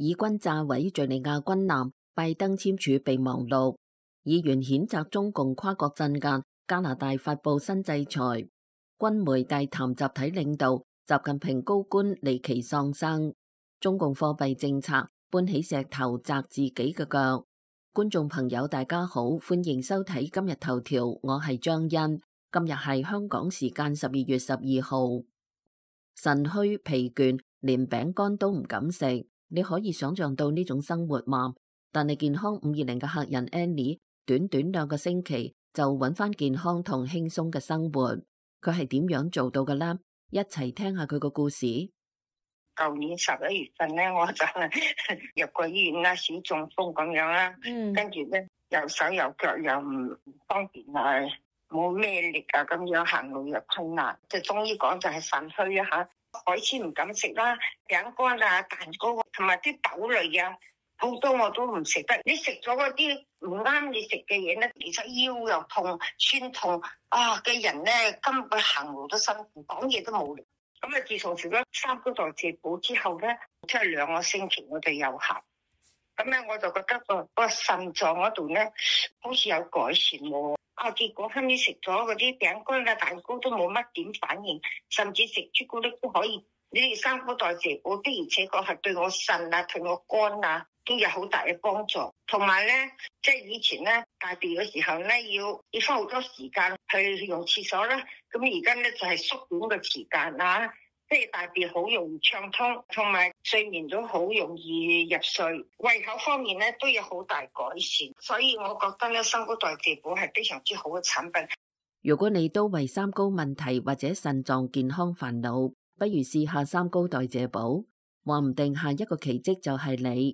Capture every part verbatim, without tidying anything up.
以軍炸毀敘利亞軍艦，拜登簽署備忘錄。議員譴責中共跨國鎮壓，加拿大發布新制裁。軍媒大談集體領導，習近平高官離奇喪生。中共貨幣政策搬起石頭砸自己嘅腳。觀眾朋友大家好，歡迎收睇今日頭條，我係張欣。今日係香港時間十二月十二號。腎虛疲倦，連餅乾都唔敢食，你可以想象到呢種生活嗎？但係健康五二零嘅客人 Annie， 短短兩個星期就揾翻健康同輕鬆嘅生活，佢係點樣做到嘅呢？一齊聽下佢個故事。 舊年十一月份咧，我就入過醫院啦，小中風咁樣啦，嗯、跟住咧右手右腳又唔方便啊，冇咩力啊，咁樣行路又困難，即係中醫講就係腎虛啊吓，海鮮唔敢食啦，餅乾啊、蛋糕同埋啲豆類啊，好多我都唔食得。你食咗嗰啲唔啱你食嘅嘢咧，其實腰又痛、酸痛啊嘅人咧，根本行路都辛苦，講嘢都冇力。咁啊，自從食咗三高代謝補之後咧，即係兩個星期我哋有效。咁咧我就覺得個個腎臟嗰度咧，好似有改善喎。啊，結果後尾食咗嗰啲餅乾啊、蛋糕都冇乜點反應，甚至食朱古力都可以。你哋三高代謝補的而且確係對我腎啊、對我肝啊都有好大嘅幫助。同埋咧，即係以前咧大便嘅時候咧，要要花好多時間去用廁所啦。咁而家咧就係縮短個時間啦，即係大便好容易暢通，同埋睡眠都好容易入睡，胃口方面咧都有好大改善，所以我覺得咧三高代謝補係非常之好嘅產品。 如果你都為三高問題或者腎臟健康煩惱，不如試下三高代謝補，話唔定下一個奇蹟就係你。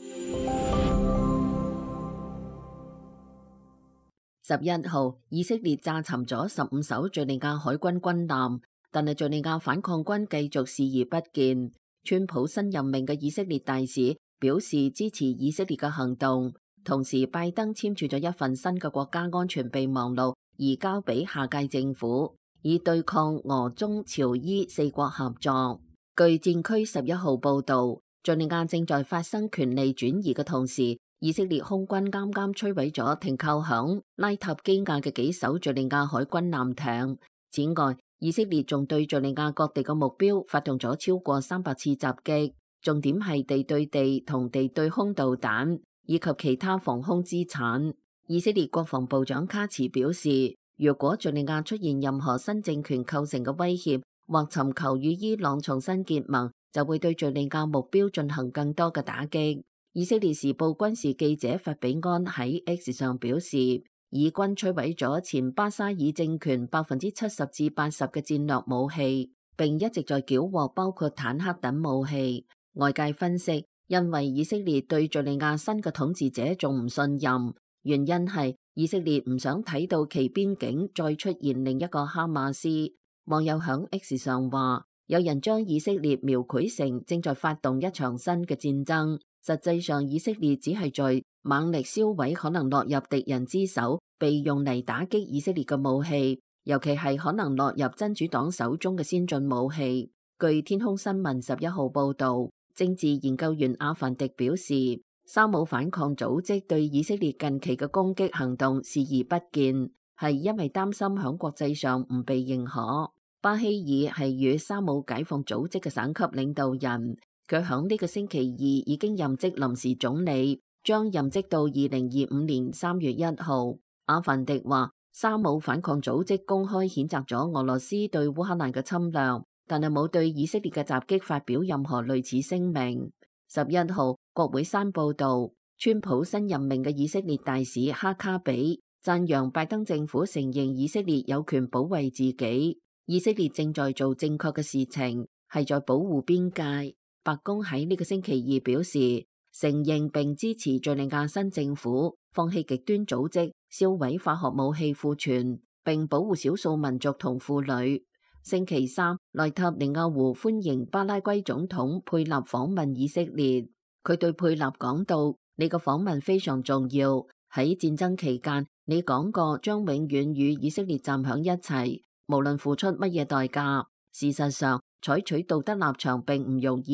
十一號，以色列炸沉咗十五艘敘利亞海軍軍艦，但係敘利亞反抗軍繼續視而不見。川普新任命嘅以色列大使表示支持以色列嘅行動，同時拜登簽署咗一份新嘅國家安全備忘錄，移交俾下屆政府，以對抗俄中朝伊四國合作。據戰區十一號報道，敘利亞正在發生權力轉移嘅同時，以色列空軍啱啱摧毀咗停靠響拉塔基亞嘅幾艘敘利亞海軍艦艇。此外，以色列仲對敘利亞各地嘅目標發動咗超過三百次襲擊，重點係地對地同地對空導彈以及其他防空資產。以色列國防部長卡茨表示，如果敘利亞出現任何新政權構成嘅威脅，或尋求與伊朗重新結盟，就會對敘利亞目標進行更多嘅打擊。以色列時報軍事記者法比安喺 X 上表示，以軍摧毀咗前巴沙爾政權百分之七十至八十嘅戰略武器，並一直在繳獲包括坦克等武器。外界分析，因為以色列對敘利亞新嘅統治者仲唔信任，原因係以色列唔想睇到其邊境再出現另一個哈馬斯。網友響 X 上話，有人將以色列描繪成正在發動一場新嘅戰爭。實際上，以色列只係在猛力銷毀可能落入敵人之手、被用嚟打擊以色列嘅武器，尤其係可能落入真主黨手中嘅先進武器。據天空新聞十一號報道，政治研究員阿凡迪表示，沙姆反抗組織對以色列近期嘅攻擊行動視而不見，係因為擔心響國際上唔被認可。巴希爾係與沙姆解放組織嘅省級領導人。佢響呢個星期二已經任職臨時總理，將任職到二零二五年三月一號。阿凡迪話，沙姆反抗組織公開譴責咗俄羅斯對烏克蘭嘅侵略，但係冇對以色列嘅襲擊發表任何類似聲明。十一號，國會山報道，川普新任命嘅以色列大使哈卡比讚揚拜登政府承認以色列有權保衛自己，以色列正在做正確嘅事情，係在保護邊界。白宮喺呢個星期二表示，承認並支持敘利亞新政府放棄極端組織、銷毀化學武器庫存，並保護少數民族同婦女。星期三，內塔尼亞胡歡迎巴拉圭總統佩納訪問以色列。佢對佩納講到：你個訪問非常重要，喺戰爭期間，你講過將永遠與以色列站響一齊，無論付出乜嘢代價。事實上，採取道德立場並唔容易，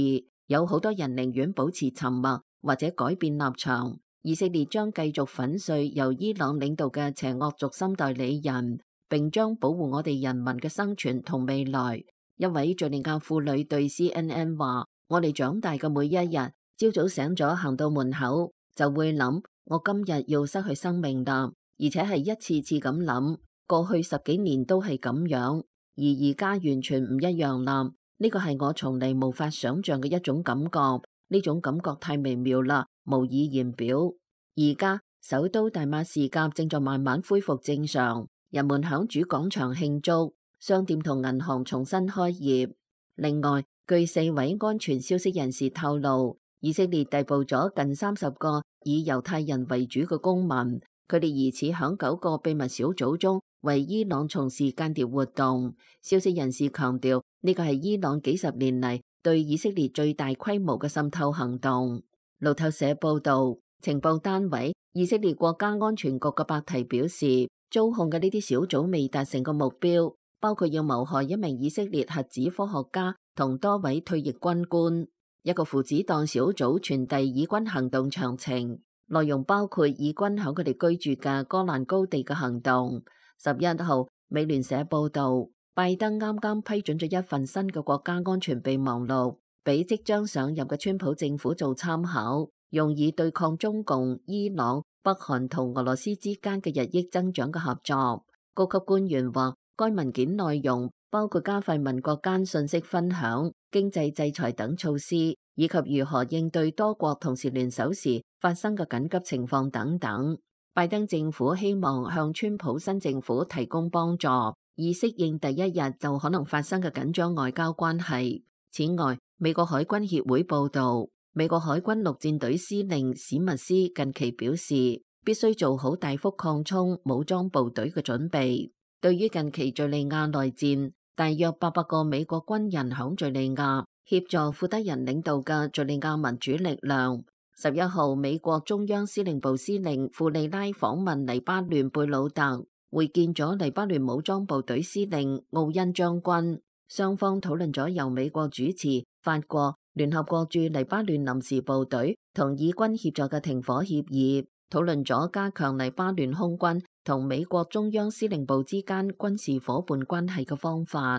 有好多人寧願保持沉默或者改變立場。以色列將繼續粉碎由伊朗領導嘅邪惡軸心代理人，並將保護我哋人民嘅生存同未來。一位敘利亞婦女對 C N N 話：我哋長大嘅每一日，朝早醒咗行到門口就會諗，我今日要失去生命啦，而且係一次次咁諗。過去十幾年都係咁樣，而而家完全唔一樣啦。呢個係我從嚟無法想象嘅一種感覺，呢種感覺太微妙啦，無以言表。而家首都大馬士革正在慢慢恢復正常，人們響主廣場慶祝，商店同銀行重新開業。另外，據四位安全消息人士透露，以色列逮捕咗近三十個以猶太人為主嘅公民，佢哋疑似響九個秘密小組中為伊朗從事間諜活動。消息人士強調，呢個係伊朗幾十年嚟對以色列最大規模嘅滲透行動。路透社報道，情報單位以色列國家安全局嘅白提表示，操控嘅呢啲小組未達成個目標，包括要謀害一名以色列核子科學家同多位退役軍官。一個父子檔小組傳遞以軍行動詳情，內容包括以軍響佢哋居住嘅戈蘭高地嘅行動。十一號，美聯社報道，拜登啱啱批准咗一份新嘅國家安全備忘錄，俾即將上任嘅川普政府做參考，用以對抗中共、伊朗、北韓同俄羅斯之間嘅日益增長嘅合作。高級官員話，該文件內容包括加快民國間信息分享、經濟制裁等措施，以及如何應對多國同時聯手時發生嘅緊急情況等等。拜登政府希望向川普新政府提供幫助，以適應第一日就可能發生嘅緊張外交關係。此外，美國海軍協會報道，美國海軍陸戰隊司令史密斯近期表示，必須做好大幅擴充武裝部隊嘅準備。對於近期敘利亞內戰，大約八百個美國軍人響敘利亞協助庫德人領導嘅敘利亞民主力量。十一號，美國中央司令部司令庫利拉訪問黎巴嫩貝魯特，會見咗黎巴嫩武裝部隊司令奧恩將軍，雙方討論咗由美國主持、法國、聯合國駐黎巴嫩臨時部隊同以軍協助嘅停火協議，討論咗加強黎巴嫩空軍同美國中央司令部之間軍事夥伴關係嘅方法。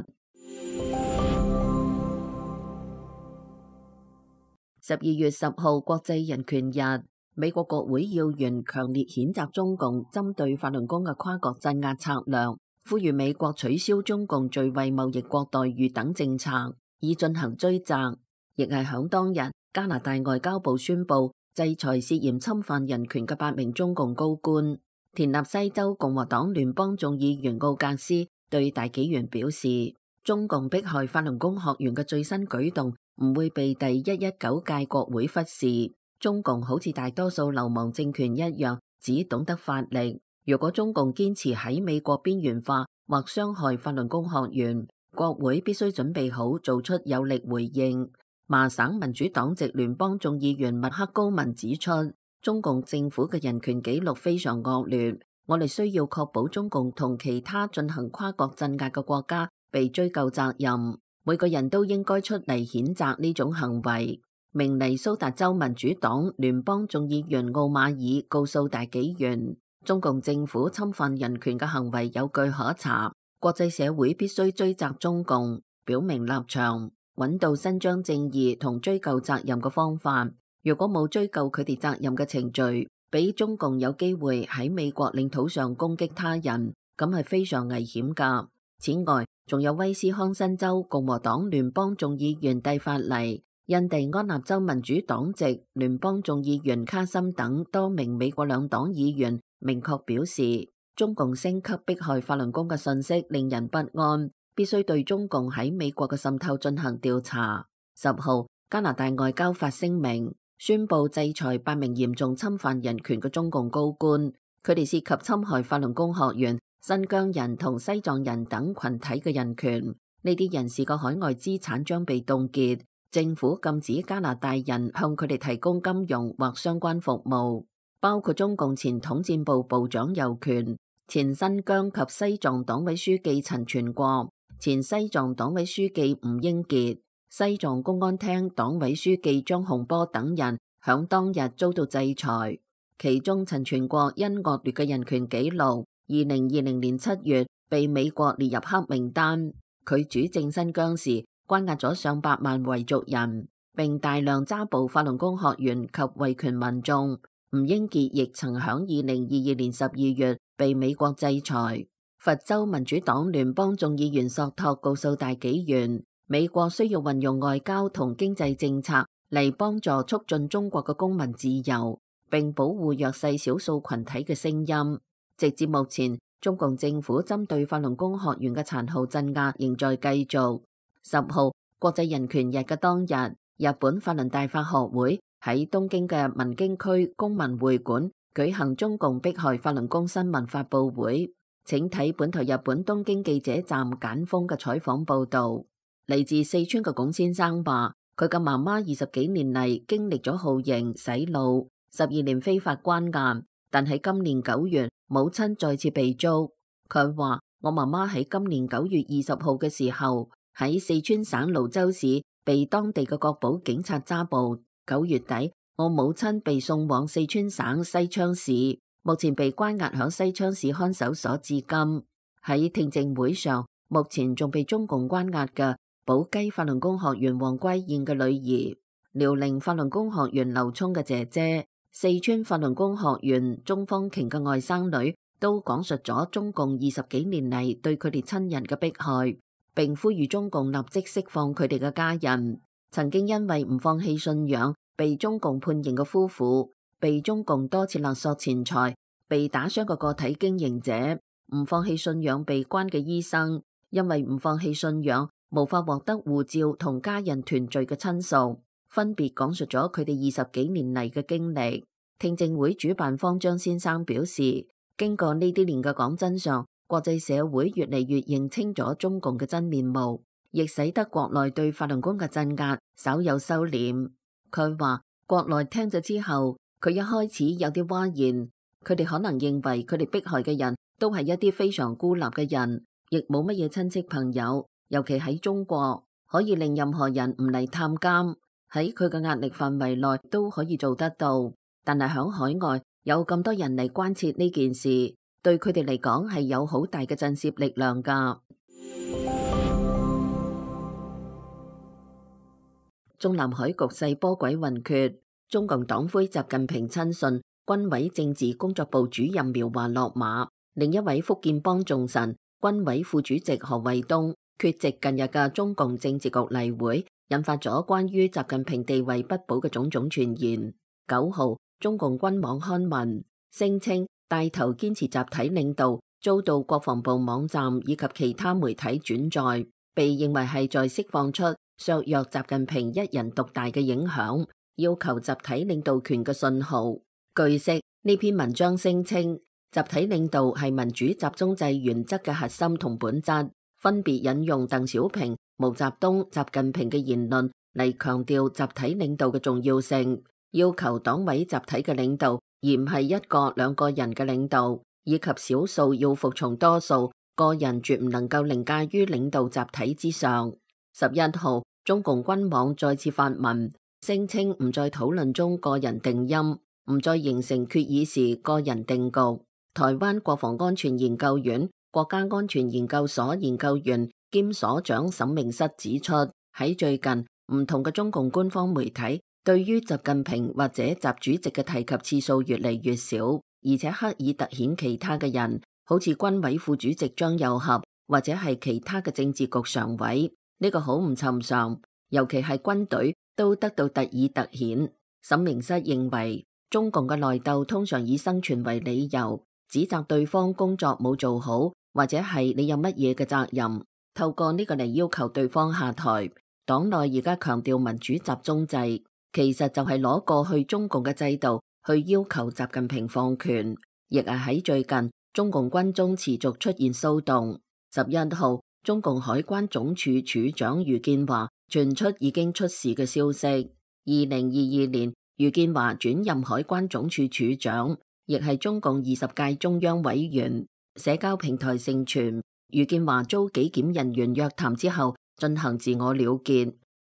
十二月十號國際人權日，美國國會要員強烈譴責中共針對法輪功嘅跨國鎮壓策略，呼籲美國取消中共最惠貿易國待遇等政策，以進行追責。亦係響當日，加拿大外交部宣布制裁涉嫌侵犯人權嘅八名中共高官。田納西州共和黨聯邦眾議員奧格斯對大紀元表示，中共迫害法輪功學員嘅最新舉動唔會被第一一九屆國會忽視。中共好似大多數流氓政權一樣，只懂得發力。如果中共堅持喺美國邊緣化或傷害法輪功學員，國會必須準備好做出有力回應。麻省民主黨籍聯邦眾議員麥克高文指出，中共政府嘅人權紀錄非常惡劣，我哋需要確保中共同其他進行跨國鎮壓嘅國家被追究責任。每個人都應該出嚟譴責呢種行為。明尼蘇達州民主黨聯邦眾議員奧馬爾告訴大紀元，中共政府侵犯人權嘅行為有據可查，國際社會必須追責中共，表明立場，揾到伸張正義同追究責任嘅方法。如果冇追究佢哋責任嘅程序，俾中共有機會喺美國領土上攻擊他人，咁係非常危險㗎。此外，仲有威斯康辛州共和黨聯邦眾議員蒂法尼、印第安納州民主黨籍聯邦眾議員卡森等多名美國兩黨議員明確表示，中共升級迫害法輪功嘅信息令人不安，必須對中共喺美國嘅滲透進行調查。十號，加拿大外交發聲明，宣布制裁八名嚴重侵犯人權嘅中共高官，佢哋涉及侵害法輪功學員、新疆人同西藏人等群體嘅人權。呢啲人士嘅海外資產將被凍結，政府禁止加拿大人向佢哋提供金融或相關服務，包括中共前統戰部部長尤權、前新疆及西藏黨委書記陳全國、前西藏黨委書記吳英傑、 西藏公安廳黨委書記張洪波等人響當日遭到制裁，其中陳全國因惡劣嘅人權紀錄，二零二零年七月被美國列入黑名單。佢主政新疆時關押咗上百萬維族人，並大量抓捕法輪功學員及維權民眾。吳英傑亦曾響二零二二年十二月被美國制裁。佛州民主黨聯邦眾議員索托告訴大紀元，美國需要運用外交同經濟政策嚟幫助促進中國嘅公民自由，並保護弱勢少數群體嘅聲音。直至目前，中共政府針對法輪功學員嘅殘酷鎮壓仍在繼續。十號國際人權日嘅當日，日本法輪大法學會喺東京嘅文京區公民會館舉行中共迫害法輪功新聞發佈會，請睇本台日本東京記者站簡峰嘅採訪報道。嚟自四川嘅龔先生話，佢嘅媽媽二十幾年嚟經歷咗酷刑、洗腦、十二年非法關押，但喺今年九月，母親再次被捉。佢話，我媽媽喺今年九月二十號嘅時候喺四川省瀘州市被當地嘅國保警察抓捕。九月底，我母親被送往四川省西昌市，目前被關押響西昌市看守所至今。喺聽證會上，目前仲被中共關押嘅寶雞法輪功學員黃歸燕嘅女兒、遼寧法輪功學員劉聰嘅姐姐、四川法輪功學員鍾方瓊嘅外甥女，都講述咗中共二十幾年嚟對佢哋親人嘅迫害，並呼籲中共立即釋放佢哋嘅家人。曾經因為唔放棄信仰被中共判刑嘅夫婦，被中共多次勒索錢財，被打傷嘅個體經營者，唔放棄信仰被關嘅醫生，因為唔放棄信仰無法獲得護照同家人團聚嘅親屬，分別講述咗佢哋二十幾年嚟嘅經歷。聽證會主辦方張先生表示，經過呢啲年嘅講真相，國際社會越嚟越認清咗中共嘅真面目，亦使得國內對法輪功嘅鎮壓稍有收斂。佢話國內聽咗之後，佢一開始有啲嘩然，佢哋可能認為佢哋迫害嘅人都係一啲非常孤立嘅人，亦冇乜嘢親戚朋友，尤其喺中國可以令任何人唔嚟探監，喺佢嘅壓力範圍內都可以做得到。但係響海外有咁多人嚟關切呢件事，對佢哋嚟講係有好大嘅震懾力量㗎。中南海局勢波詭雲譎，中共黨魁習近平親信、軍委政治工作部主任苗華落馬，另一位福建幫重臣、軍委副主席何衛東缺席近日嘅中共政治局例會，引發咗關於習近平地位不保嘅種種傳言。九號，中共軍網刊文聲稱，帶頭堅持集體領導遭到國防部網站以及其他媒體轉載，被認為係在釋放出削弱習近平一人獨大嘅影響，要求集體領導權嘅信號。據悉，呢篇文章聲稱集體領導係民主集中制原則嘅核心同本質，分別引用鄧小平、毛澤東、習近平嘅言論嚟強調集體領導嘅重要性，要求黨委集體嘅領導，而唔係一個兩個人嘅領導，以及少數要服從多數，個人絕唔能夠凌駕於領導集體之上。十一號，中共軍網再次發文，聲稱唔再討論中個人定音，唔再形成決議時個人定局。台灣國防安全研究院國家安全研究所研究員兼所長沈明室指出，喺最近唔同嘅中共官方媒體對於習近平或者習主席嘅提及次數越嚟越少，而且刻意凸顯其他嘅人，好似軍委副主席張又俠或者係其他嘅政治局常委。呢個好唔尋常，尤其係軍隊都得到特意凸顯。沈明室認為，中共嘅內鬥通常以生存為理由，指責對方工作冇做好，或者係你有乜嘢嘅責任，透過呢個嚟要求對方下台。黨內而家強調民主集中制，其實就係攞過去中共嘅制度去要求習近平放權，亦係喺最近中共軍中持續出現騷動。十一號，中共海關總署署長余建華傳出已經出事嘅消息。二零二二年，余建華轉任海關總署署長，亦係中共二十屆中央委員。社交平台盛傳，余建華遭紀檢人員約談之後進行自我了結。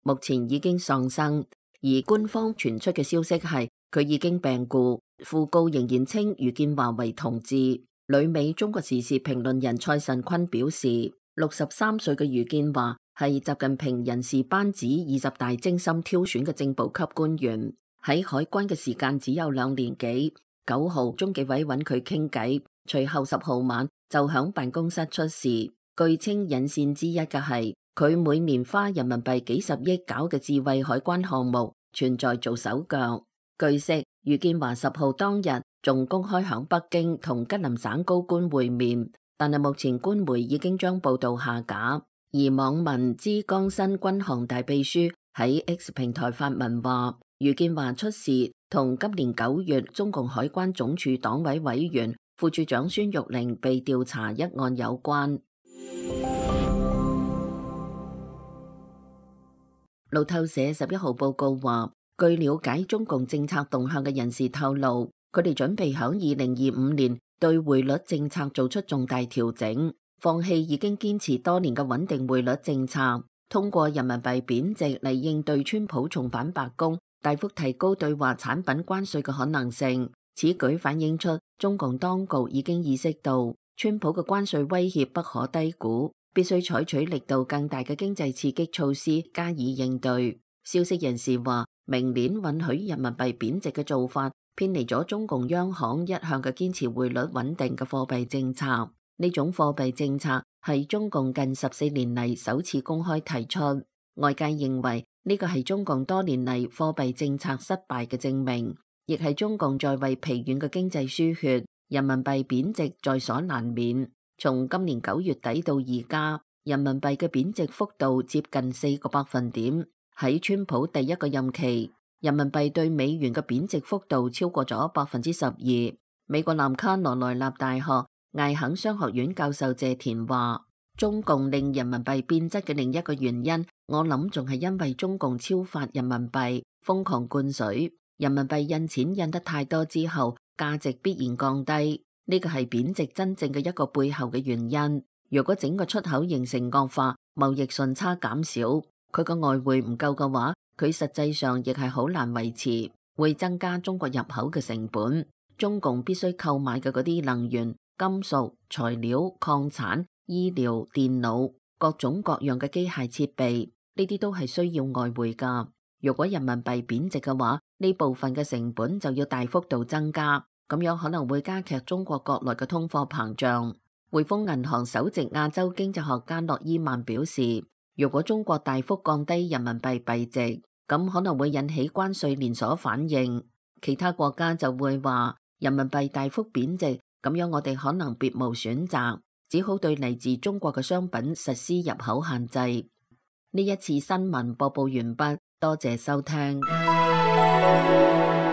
目前已經喪生，而官方傳出嘅消息係佢已經病故。訃告仍然稱余建華為同志。旅美中國時事評論人蔡慎坤表示，六十三歲嘅余建華係習近平人事班子二十大精心挑選嘅正部級官員，喺海軍嘅時間只有兩年幾。九號中紀委揾佢傾偈，隨後十號晚就響辦公室出事。據稱引線之一嘅係佢每年花人民幣幾十億搞嘅智慧海關項目存在做手腳。據悉，余建華十號當日仲公開響北京同吉林省高官會面，但係目前官媒已經將報道下架。而網民之江新軍航大秘書喺 X 平台發文話，余建華出事同今年九月中共海關總署黨委委員副處長孫玉玲被調查一案有關。路透社十一號報告話，據了解中共政策動向嘅人士透露，佢哋準備響二零二五年對匯率政策做出重大調整，放棄已經堅持多年嘅穩定匯率政策，通過人民幣貶值嚟應對川普重返白宮，大幅提高對華產品關稅嘅可能性。此舉反映出中共當局已經意識到川普嘅關稅威脅不可低估，必須採取力度更大嘅經濟刺激措施加以應對。消息人士話，明年允許人民幣貶值嘅做法偏離咗中共央行一向嘅堅持匯率穩定嘅貨幣政策。呢種貨幣政策係中共近十四年嚟首次公開提出，外界認為呢個係中共多年嚟貨幣政策失敗嘅證明，亦係中共在為疲軟嘅經濟輸血。人民幣貶值在所難免。從今年九月底到而家，人民幣嘅貶值幅度接近四個百分點。喺川普第一個任期，人民幣對美元嘅貶值幅度超過咗百分之十二。美國南卡羅來納大學艾肯商學院教授謝田話，中共令人民幣變質嘅另一個原因，我諗仲係因為中共超發人民幣，瘋狂灌水，人民幣印錢印得太多之後，價值必然降低。呢個係貶值真正嘅一個背後嘅原因。如果整個出口形成惡化，貿易順差減少，佢個外匯唔夠嘅話，佢實際上亦係好難維持，會增加中國入口嘅成本。中共必須購買嘅嗰啲能源、金屬、材料、礦產、醫療、電腦、各種各樣嘅機械設備，呢啲都係需要外匯噶。如果人民幣貶值嘅話，呢部分嘅成本就要大幅度增加，咁樣可能會加劇中國國內嘅通貨膨脹。匯豐銀行首席亞洲經濟學家諾伊曼表示，如果中國大幅降低人民幣幣值，咁可能會引起關稅連鎖反應，其他國家就會話人民幣大幅貶值，咁樣我哋可能別無選擇，只好對嚟自中國嘅商品實施入口限制。呢一次新聞播報完畢，多謝收聽。